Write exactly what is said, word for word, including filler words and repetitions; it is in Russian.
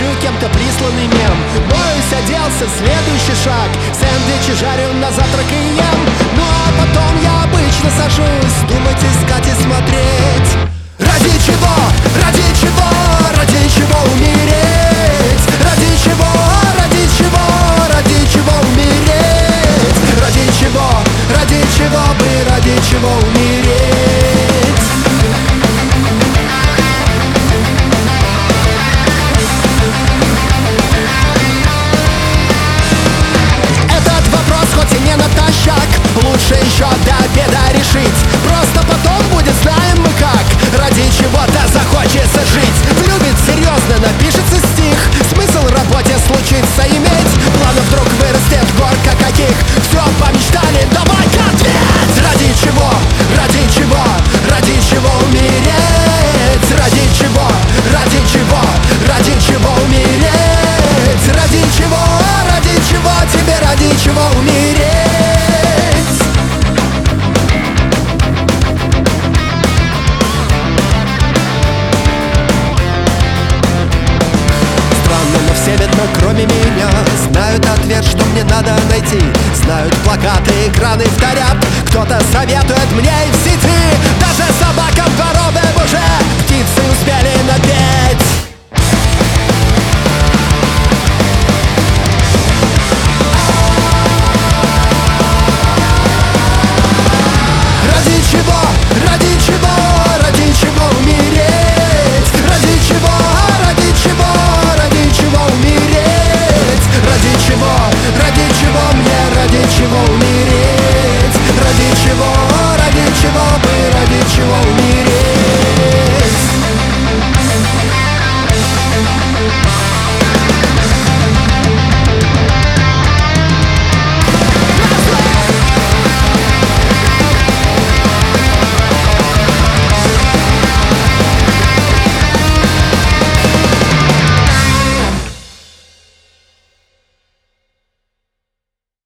кем-то присланный мем. Моюсь, оделся, следующий шаг. Сэндвичи жарю на завтрак и ем. Ну а потом я обычно сажусь думать, искать и смотреть. Ради чего, ради чего, ради чего умереть? Ради чего, ради чего, ради чего умереть? Ради чего, ради чего бы, ради чего умереть? Этот вопрос хоть и не натощак, лучше еще до обеда решить. Просто потом будет знаем мы как. Ради чего-то захочется жить. Влюбит серьезно, напишется стих. Смысл в работе случится иметь. Планов вдруг вырастет горка каких. Все помечтали, давай-ка ответ. Ради чего, ради чего, ради чего умереть? Ради чего, ради чего, ради чего умереть? Ради чего, ради чего, тебе ради чего умереть? Кроме меня знают ответ, что мне надо найти. Знают плакаты, экраны вторят. Кто-то советует мне и в сети. Даже собака в коробе уже